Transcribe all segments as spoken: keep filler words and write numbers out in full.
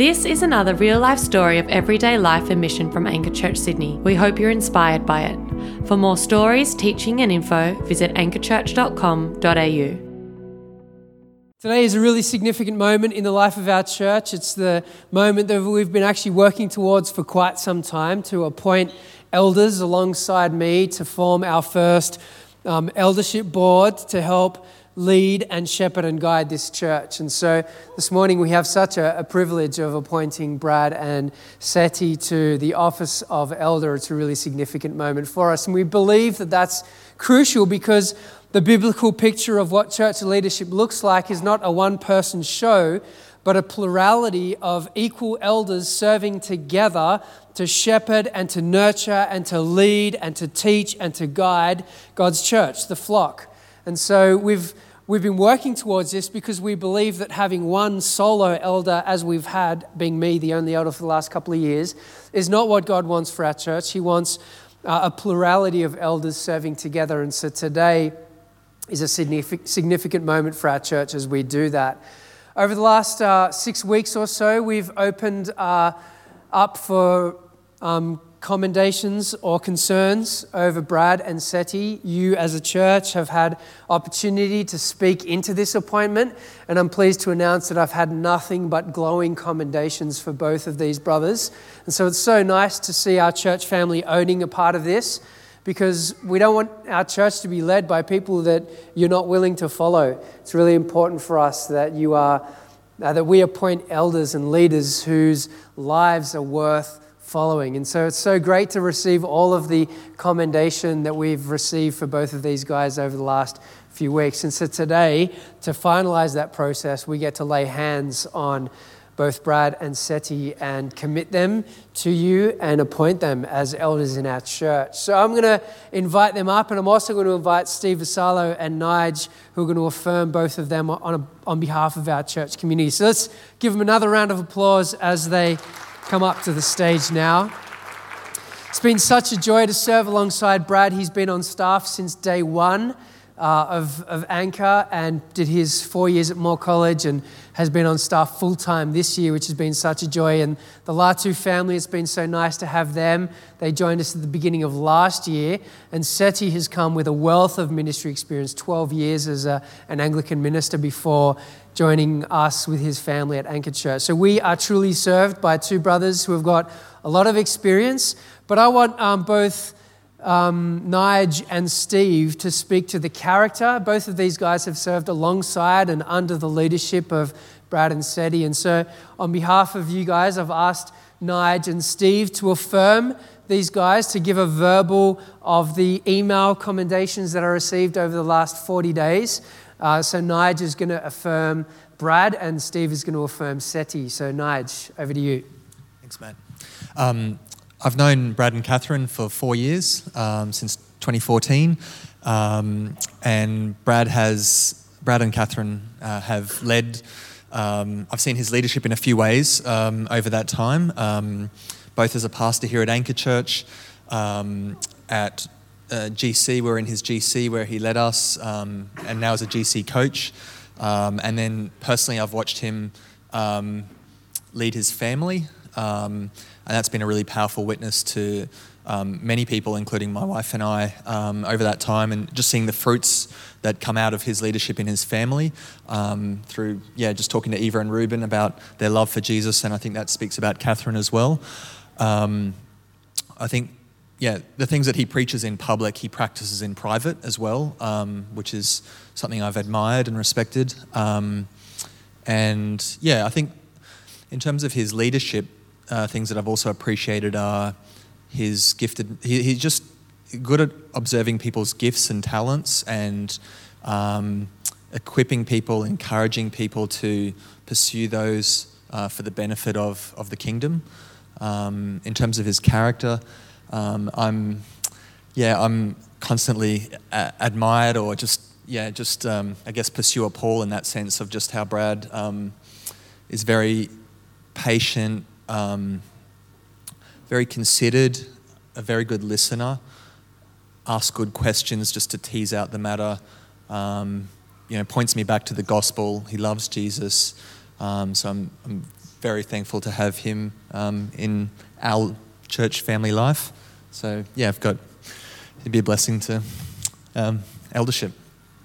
This is another real-life story of everyday life and mission from Anchor Church Sydney. We hope you're inspired by it. For more stories, teaching and info, visit anchor church dot com dot a u. Today is a really significant moment in the life of our church. It's the moment that we've been actually working towards for quite some time, to appoint elders alongside me to form our first um, eldership board to help lead and shepherd and guide this church. And so this morning we have such a, a privilege of appointing Brad and Seti to the office of elder. It's a really significant moment for us. And we believe that that's crucial because the biblical picture of what church leadership looks like is not a one-person show, but a plurality of equal elders serving together to shepherd and to nurture and to lead and to teach and to guide God's church, the flock. And so we've we've been working towards this because we believe that having one solo elder, as we've had, being me, the only elder for the last couple of years, is not what God wants for our church. He wants uh, a plurality of elders serving together. And so today is a significant, significant moment for our church as we do that. Over the last uh, six weeks or so, we've opened uh, up for um, commendations or concerns over Brad and Seti. You as a church have had opportunity to speak into this appointment, and I'm pleased to announce that I've had nothing but glowing commendations for both of these brothers. And so it's so nice to see our church family owning a part of this, because we don't want our church to be led by people that you're not willing to follow. It's really important for us that you are, uh, that we appoint elders and leaders whose lives are worth following. And so it's so great to receive all of the commendation that we've received for both of these guys over the last few weeks. And so today, to finalize that process, we get to lay hands on both Brad and Seti and commit them to you and appoint them as elders in our church. So I'm going to invite them up, and I'm also going to invite Steve Vassallo and Nige, who are going to affirm both of them on, a, on behalf of our church community. So let's give them another round of applause as they come up to the stage now. It's been such a joy to serve alongside Brad. He's been on staff since day one uh, of, of Anchor and did his four years at Moore College and has been on staff full-time this year, which has been such a joy. And the Latu family, it's been so nice to have them. They joined us at the beginning of last year, and Seti has come with a wealth of ministry experience, twelve years as a, an Anglican minister before joining us with his family at Anchor Church. So we are truly served by two brothers who have got a lot of experience, but I want um, both um, Nige and Steve to speak to the character. Both of these guys have served alongside and under the leadership of Brad and Seti. And so on behalf of you guys, I've asked Nige and Steve to affirm these guys, to give a verbal of the email commendations that I received over the last forty days. Uh, so Nige is going to affirm Brad and Steve is going to affirm Seti. So Nige, over to you. Thanks, Matt. Um, I've known Brad and Catherine for four years, um, since twenty fourteen. Um, and Brad has, Brad and Catherine uh, have led, um, I've seen his leadership in a few ways um, over that time, um, both as a pastor here at Anchor Church, um, at Uh, G C, we're in his G C where he led us, um, and now as a G C coach. Um, and then personally, I've watched him um, lead his family, um, and that's been a really powerful witness to um, many people, including my wife and I, um, over that time, and just seeing the fruits that come out of his leadership in his family um, through, yeah, just talking to Eva and Ruben about their love for Jesus, and I think that speaks about Catherine as well. Um, I think Yeah, the things that he preaches in public, he practices in private as well, um, which is something I've admired and respected. Um, and yeah, I think in terms of his leadership, uh, things that I've also appreciated are his gifted, he, he's just good at observing people's gifts and talents and um, equipping people, encouraging people to pursue those uh, for the benefit of, of the kingdom. Um, in terms of his character, Um, I'm, yeah, I'm constantly a- admired or just, yeah, just, um, I guess, pursue a Paul in that sense of just how Brad um, is very patient, um, very considered, a very good listener, asks good questions just to tease out the matter, um, you know, points me back to the gospel. He loves Jesus. Um, so I'm, I'm very thankful to have him um, in our church family life. So yeah, I've got, it'd be a blessing to um, eldership.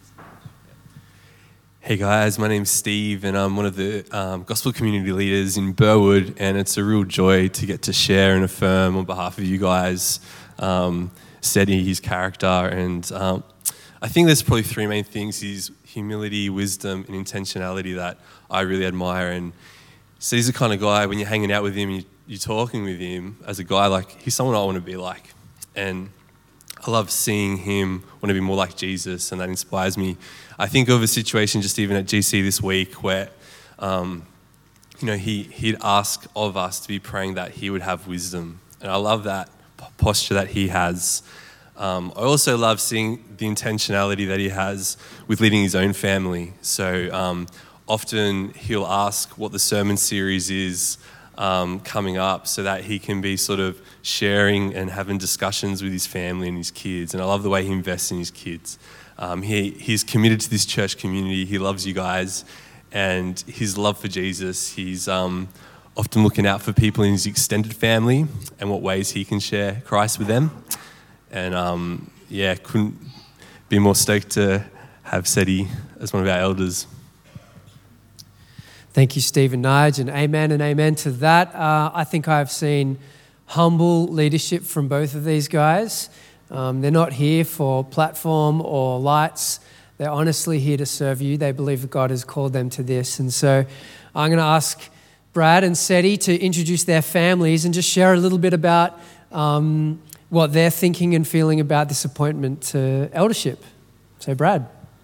Hey guys, my name's Steve and I'm one of the um, gospel community leaders in Burwood, and it's a real joy to get to share and affirm on behalf of you guys, um, Seti, his character, and um, I think there's probably three main things: his humility, wisdom, and intentionality that I really admire. And Seti's the kind of guy, when you're hanging out with him, you, you're talking with him as a guy, like he's someone I want to be like. And I love seeing him want to be more like Jesus, and that inspires me. I think of a situation just even at G C this week where, um, you know, he, he'd ask of us to be praying that he would have wisdom. And I love that posture that he has. Um, I also love seeing the intentionality that he has with leading his own family. So um, often he'll ask what the sermon series is Um, coming up so that he can be sort of sharing and having discussions with his family and his kids. And I love the way he invests in his kids. Um, he, he's committed to this church community. He loves you guys. And his love for Jesus, he's um, often looking out for people in his extended family and what ways he can share Christ with them. And um, yeah, couldn't be more stoked to have Seti as one of our elders. Thank you, Steve and Nige, and amen and amen to that. Uh, I think I've seen humble leadership from both of these guys. Um, they're not here for platform or lights. They're honestly here to serve you. They believe that God has called them to this. And so I'm going to ask Brad and Seti to introduce their families and just share a little bit about um, what they're thinking and feeling about this appointment to eldership. So, Brad.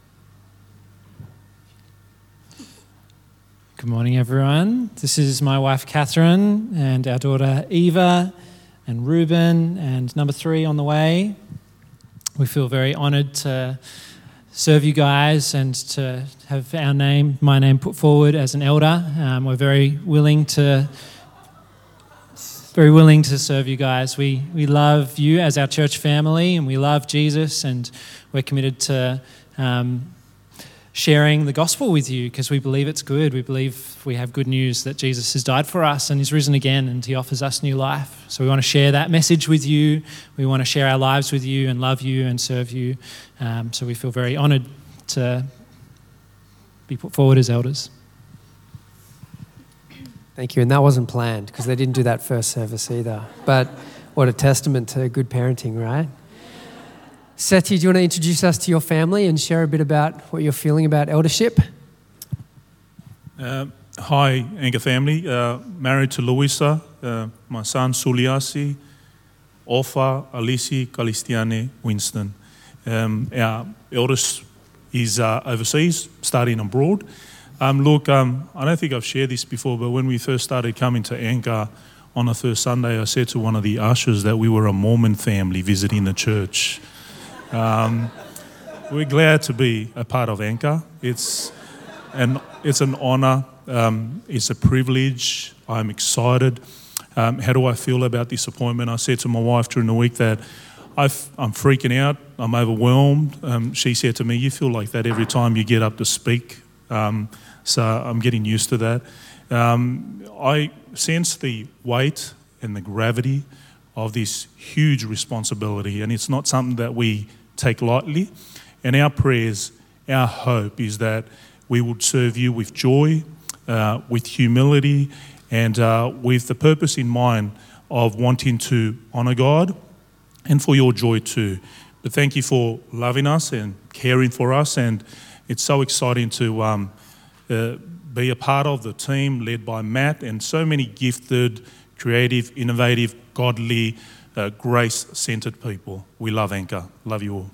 Good morning, everyone. This is my wife, Catherine, and our daughter, Eva, and Ruben, and number three on the way. We feel very honoured to serve you guys and to have our name, my name, put forward as an elder. Um, we're very willing to, very willing to serve you guys. We we love you as our church family, and we love Jesus, and we're committed to Um, sharing the gospel with you because we believe it's good. We believe we have good news that Jesus has died for us and he's risen again and he offers us new life. So we want to share that message with you. We want to share our lives with you and love you and serve you. Um, so we feel very honoured to be put forward as elders. Thank you. And that wasn't planned because they didn't do that first service either. But what a testament to good parenting, right? Seti, do you want to introduce us to your family and share a bit about what you're feeling about eldership? Uh, hi, Anchor family. Uh, married to Louisa, uh, my son Suliasi, Ofa, Alisi, Kalistiane, Winston. Um, our eldest is uh, overseas, studying abroad. Um, look, um, I don't think I've shared this before, but when we first started coming to Anchor on the first Sunday, I said to one of the ushers that we were a Mormon family visiting the church. Um, we're glad to be a part of Anchor. It's an it's an honour. Um, it's a privilege. I'm excited. Um, how do I feel about this appointment? I said to my wife during the week that I've, I'm freaking out. I'm overwhelmed. Um, she said to me, "You feel like that every time you get up to speak." Um, so I'm getting used to that. Um, I sense the weight and the gravity of this huge responsibility, and it's not something that we take lightly. And our prayers, our hope is that we would serve you with joy, uh, with humility, and uh, with the purpose in mind of wanting to honour God and for your joy too. But thank you for loving us and caring for us, and it's so exciting to um, uh, be a part of the team led by Matt and so many gifted, creative, innovative, godly, uh, grace-centred people. We love Anchor. Love you all.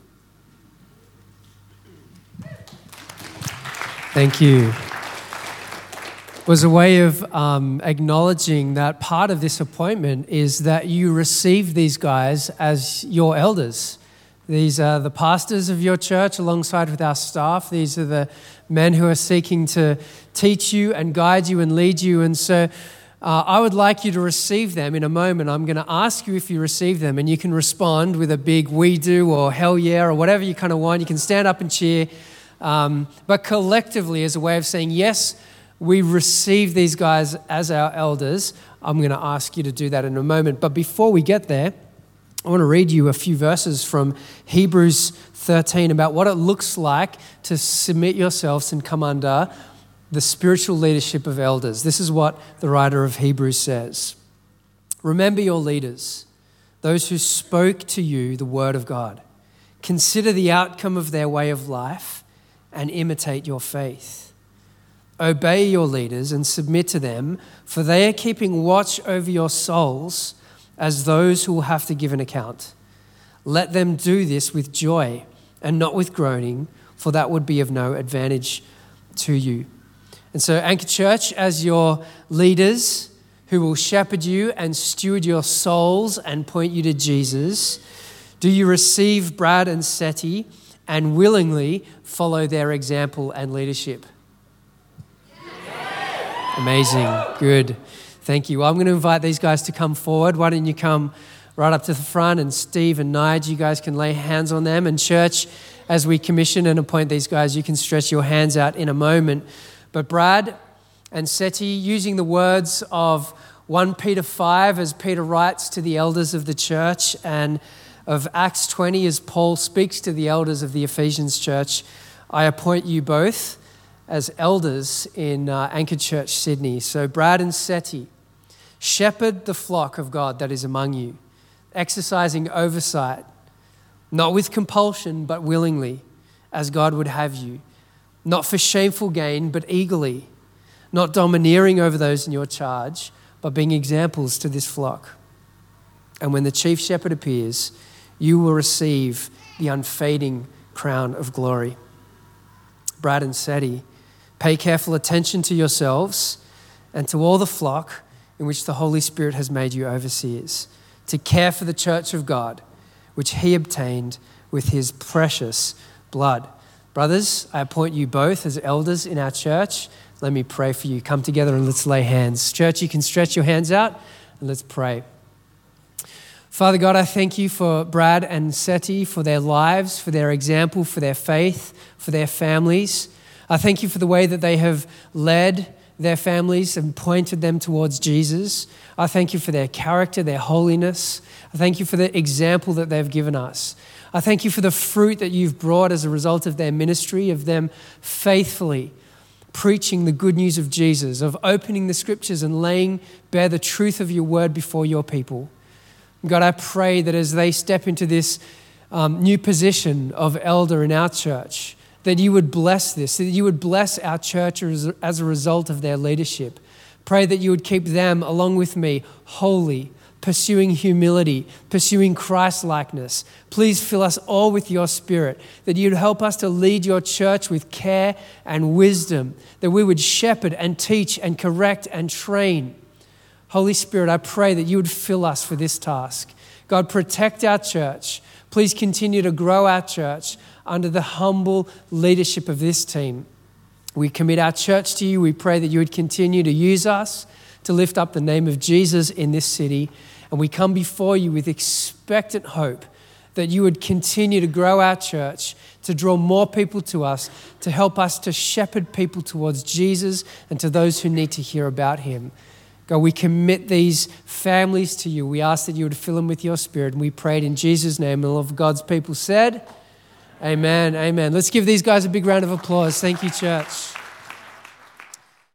Thank you. It was a way of um, acknowledging that part of this appointment is that you receive these guys as your elders. These are the pastors of your church alongside with our staff. These are the men who are seeking to teach you and guide you and lead you. And so uh, I would like you to receive them in a moment. I'm going to ask you if you receive them, and you can respond with a big "we do" or "hell yeah" or whatever you kind of want. You can stand up and cheer. Um, but collectively, as a way of saying, yes, we receive these guys as our elders, I'm going to ask you to do that in a moment. But before we get there, I want to read you a few verses from Hebrews thirteen about what it looks like to submit yourselves and come under the spiritual leadership of elders. This is what the writer of Hebrews says. Remember your leaders, those who spoke to you the word of God. Consider the outcome of their way of life and imitate your faith. Obey your leaders and submit to them, for they are keeping watch over your souls as those who will have to give an account. Let them do this with joy and not with groaning, for that would be of no advantage to you. And so, Anchor Church, as your leaders who will shepherd you and steward your souls and point you to Jesus, do you receive Brad and Seti and willingly follow their example and leadership? Amazing. Good. Thank you. Well, I'm going to invite these guys to come forward. Why don't you come right up to the front, and Steve and Nige, you guys can lay hands on them. And church, as we commission and appoint these guys, you can stretch your hands out in a moment. But Brad and Seti, using the words of First Peter five as Peter writes to the elders of the church, and of Acts twenty as Paul speaks to the elders of the Ephesians church, I appoint you both as elders in uh, Anchor Church Sydney. So Brad and Seti, shepherd the flock of God that is among you, exercising oversight, not with compulsion, but willingly, as God would have you, not for shameful gain, but eagerly, not domineering over those in your charge, but being examples to this flock. And when the chief shepherd appears, you will receive the unfading crown of glory. Brad and Seti, pay careful attention to yourselves and to all the flock in which the Holy Spirit has made you overseers, to care for the church of God, which he obtained with his precious blood. Brothers, I appoint you both as elders in our church. Let me pray for you. Come together and let's lay hands. Church, you can stretch your hands out and let's pray. Father God, I thank you for Brad and Seti, for their lives, for their example, for their faith, for their families. I thank you for the way that they have led their families and pointed them towards Jesus. I thank you for their character, their holiness. I thank you for the example that they've given us. I thank you for the fruit that you've brought as a result of their ministry, of them faithfully preaching the good news of Jesus, of opening the scriptures and laying bare the truth of your word before your people. God, I pray that as they step into this um, new position of elder in our church, that you would bless this, that you would bless our church as, as a result of their leadership. Pray that you would keep them, along with me, holy, pursuing humility, pursuing Christ-likeness. Please fill us all with your Spirit, that you'd help us to lead your church with care and wisdom, that we would shepherd and teach and correct and train. Holy Spirit, I pray that you would fill us for this task. God, protect our church. Please continue to grow our church under the humble leadership of this team. We commit our church to you. We pray that you would continue to use us to lift up the name of Jesus in this city. And we come before you with expectant hope that you would continue to grow our church, to draw more people to us, to help us to shepherd people towards Jesus and to those who need to hear about him. God, we commit these families to you. We ask that you would fill them with your Spirit. And we prayed in Jesus' name. And all of God's people said, amen, amen. Let's give these guys a big round of applause. Thank you, church.